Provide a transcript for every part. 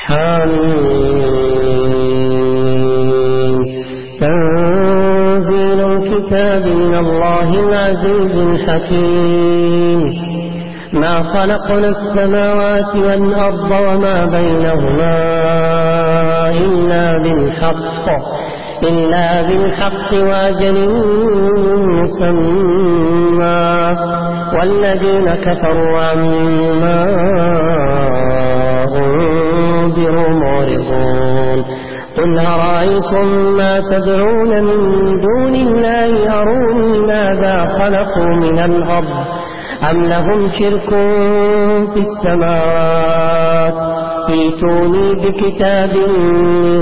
حميم تنزيل الكتاب من الله العزيز الحكيم ما خلقنا السماوات والأرض وما بينهما إلا بالحق وأجل مسمى والذين كفروا عما أنذروا معرضون قل أرأيتم ما تدعون من دون الله أروني ماذا خلقوا من الأرض أم لهم شرك في السماوات ائتوني بكتاب من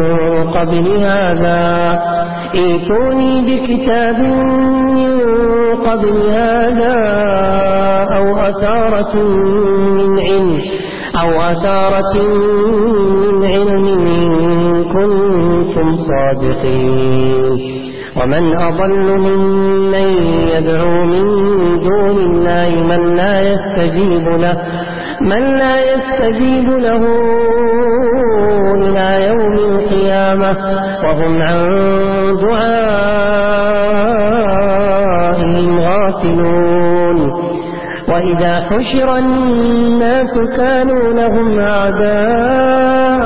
قبل هذا أو أثارة من علم إن كنتم صادقين ومن أضل ممن يدعو من دون الله من لا يستجيب له إلى يوم القيامة وهم عن دعائهم غافلون وإذا حشر الناس كانوا لهم أعداء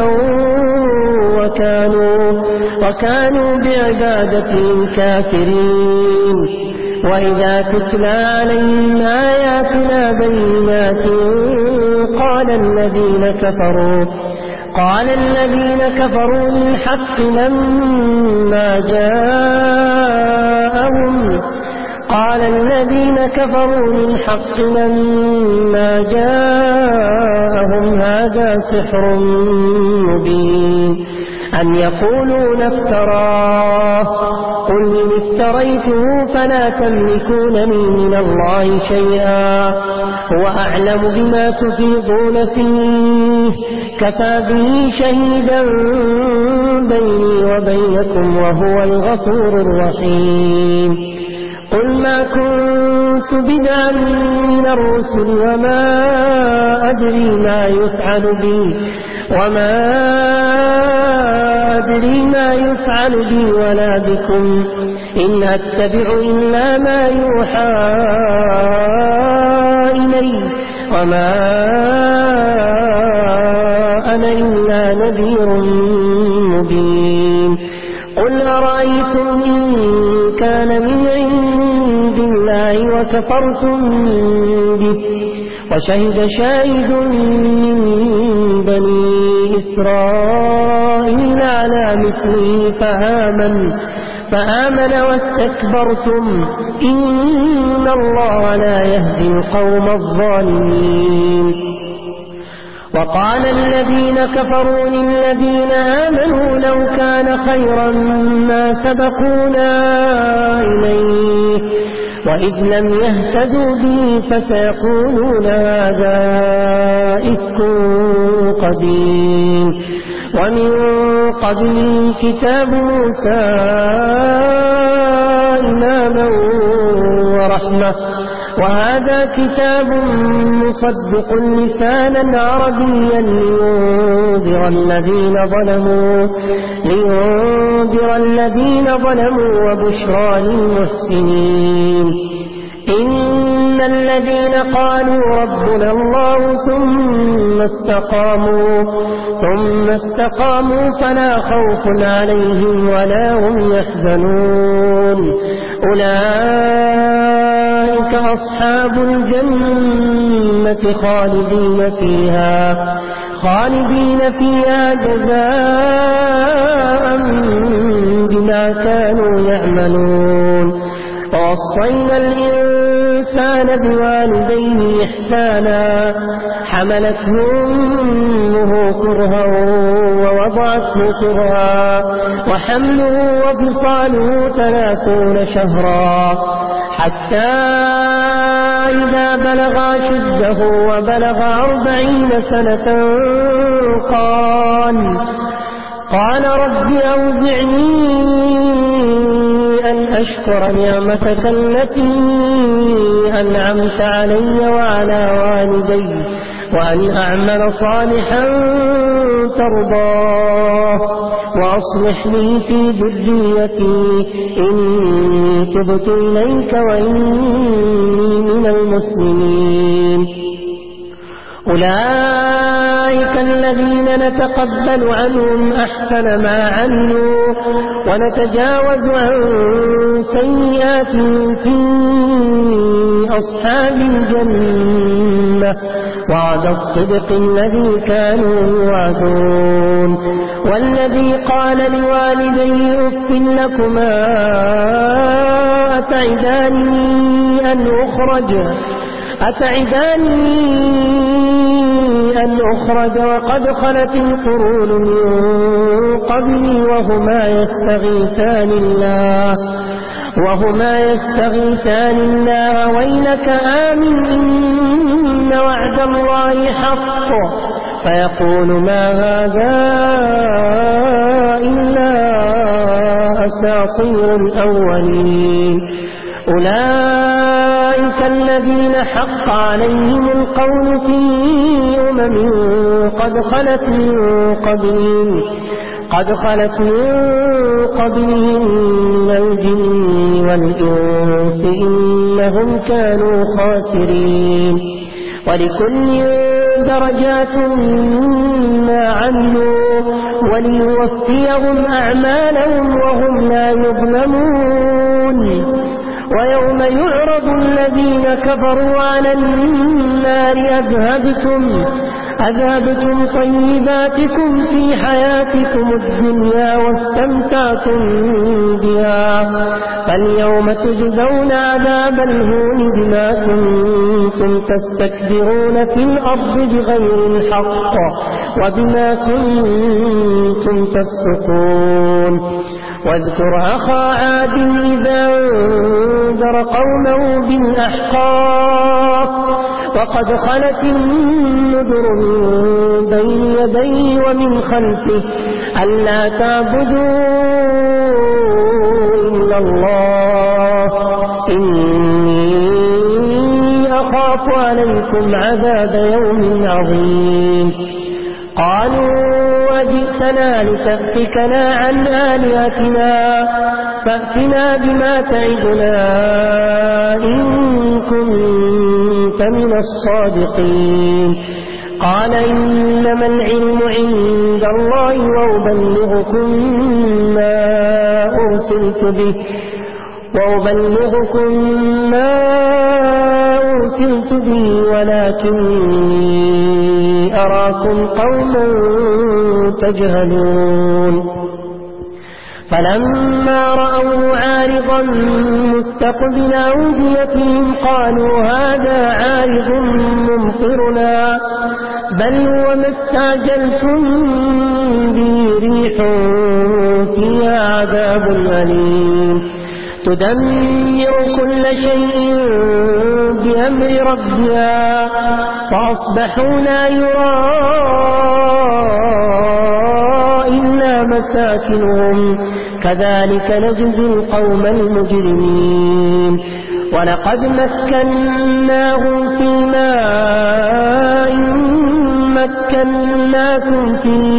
وكانوا بعبادتهم كافرين وإذا تتلى عليهم آياتنا بينات قال الذين كفروا للحق لما جاءهم هذا سحر مبين أم يقولون افتراه قل إن افتريته فلا تملكون لي من الله شيئا هو أعلم بما تفيضون فيه كفى به شهيدا بيني وبينكم وهو الغفور الرحيم قل ما كنت بدعا من الرسل وما أدري ما يفعل بي ولا بكم إن أتبع إلا ما يوحى إلي وما أنا إلا نذير مبين قل أرأيتم إن كان من عند الله وكفرتم به وشهد شاهد من بني إسرائيل على مثله فآمن واستكبرتم إن الله لا يهدي القوم الظالمين وقال الذين كفروا للذين آمنوا لو كان خيرا ما سبقونا إليه وإذ لم يهتدوا به فسيقولون هذا إفك قديم ومن قبله كتاب موسى إماما ورحمة وهذا كتاب مصدق لسانا عربيا لينذر الذين ظلموا وبشرى للمحسنين إن الذين قالوا ربنا الله ثم استقاموا فلا خوف عليهم ولا هم يحزنون أولئك أصحاب الجنة خالدين فيها جزاء بما كانوا يعملون ووصينا الإنسان بوالديه إحسانا حملته أمه كرها ووضعته كرها وحمله وفصاله 30 شهرا حتى إذا بلغ أشده وبلغ 40 سنة قال رب أوزعني أن أشكر نعمتك التي أنعمت علي وعلى والدي وأن أعمل صالحا ترضاه وأصلح لي في ذريتي إني تبت إليك وإني من المسلمين. أولئك الذين نتقبل عنهم أحسن ما عملوا ونتجاوز عن سيئاتهم في أصحاب الجنة وعد الصدق الذي كانوا يوعدون. والذي قال لوالديه أف لكما أتعداني أن أخرج وقد خلت القرون من قبلي وهما يستغيثان الله ويلك آمن إن وعد الله حق فيقول ما هذا إلا أساطير الأولين. أولئك الذين حق عليهم القول في أمم قد خلت من قبلهم من الجن والإنس إنهم كانوا خاسرين. ولكل درجات مما عملوا وليوفيهم أعمالهم وهم لا يظلمون. ويوم يعرض الذين كفروا على النار أذهبتم طيباتكم في حياتكم الدنيا واستمتعتم بها فاليوم تجزون عذاب الهون بما كنتم تستكبرون في الأرض بغير الحق وبما كنتم تفسقون. واذكر أخا عاد إذا أنذر قومه بالأحقاف وقد خلت النذر من بين يديه ومن خلفه ألا تعبدوا إلا الله إني أخاف عليكم عذاب يوم عظيم. قالوا وجئتنا لتأفكنا عن آلهتنا فأتنا بما تعدنا إن كنت من الصادقين. قال إنما العلم عند الله وأبلغكم ما أرسلت به ولكني أراكم قوما تجهلون. فلما رأوه عارضا مستقبل أوديتهم قالوا هذا عارض ممطرنا بل هو ما استعجلتم به ريح فيها عذاب أليم تدمر كل شيء بأمر ربها فأصبحوا لا يرى إلا مساكنهم كذلك نجزي القوم المجرمين. ولقد مكناهم في ماء مكناكم فيه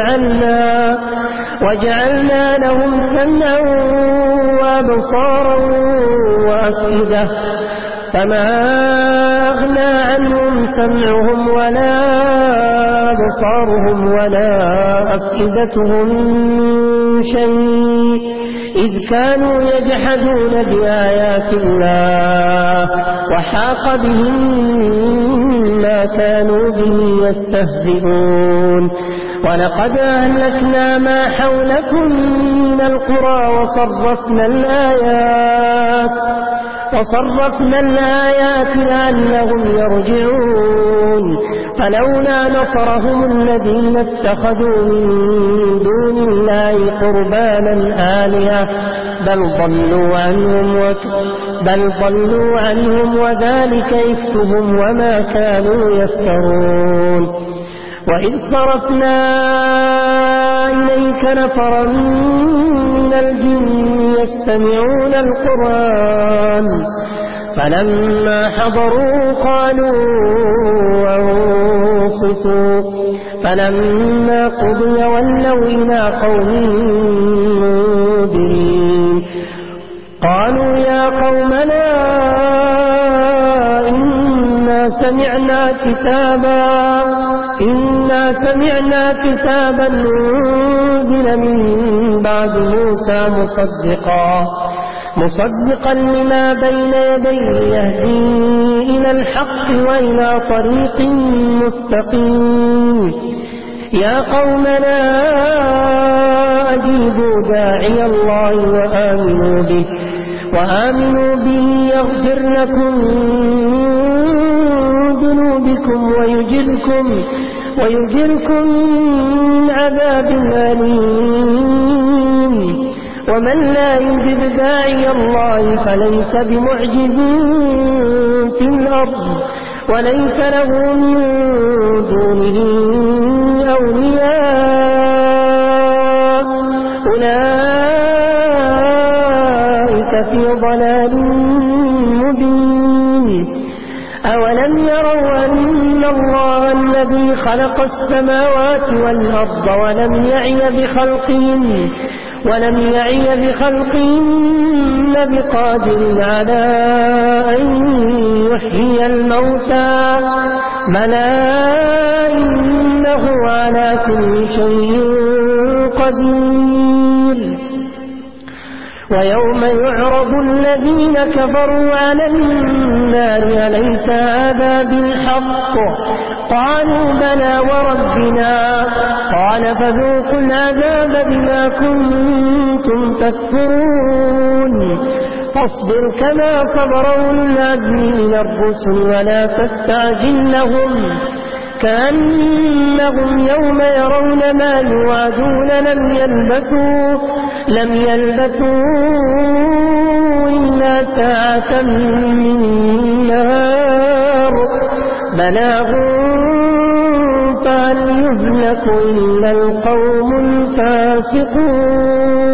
وجعلنا لهم سمعا وأبصارا وأفئدة فما أغنى عنهم سمعهم ولا أبصارهم ولا أفئدتهم من شيء إذ كانوا يجحدون بآيات الله وحاق بهم ما كانوا به يستهزئون. ولقد أهلكنا ما حولكم من القرى وصرفنا الآيات لعلهم يرجعون. فلولا نصرهم الذين اتخذوا من دون الله قربانا آلهة بل ضلوا عنهم وذلك إفكهم وما كانوا يفترون. وإذ صرفنا إليك نفرا من الجن يستمعون القرآن فلما حضروا قالوا أنصتوا فلما قضي ولوا إلى قومهم منذرين قالوا يا قومنا إنا سمعنا كتابا أنزل من بعد موسى مصدقا لما بين يديه يهدي إلى الحق وإلى طريق مستقيم يا قومنا أجيبوا داعي الله وآمنوا به يغفر لكم من ذنوبكم ويجركم من عذاب أليم ومن لا يجب داعي الله فليس بمعجز في الأرض وليس له من دونه أولياء أولئك في ضلال مبين أولم يروا أن الله الذي خلق السماوات والأرض ولم يعي بخلقهن بقادر على أن يحيي الموتى بلى إنه على كل شيء قدير ويوم يعرض الذين كفروا على النار أليس هذا بالحق قالوا بلى وربنا قال فذوقوا العذاب بما كنتم تكفرون فاصبر كما صبر أولو العزم من الرسل ولا تستعجل لهم كأنهم يوم يرون ما يوعدون لم يلبثوا إلا ساعة من نهار بلاغ فهل يهلك إلا القوم الفاسقون